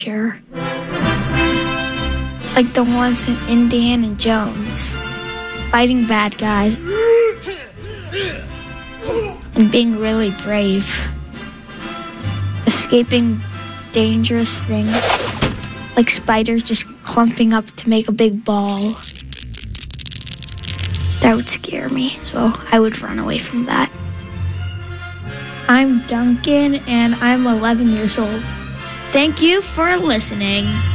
Sure. Like the ones in Indiana Jones, fighting bad guys and being really brave, escaping dangerous things, like spiders just clumping up to make a big ball. That would scare me, so I would run away from that. I'm Duncan, and I'm 11 years old. Thank you for listening.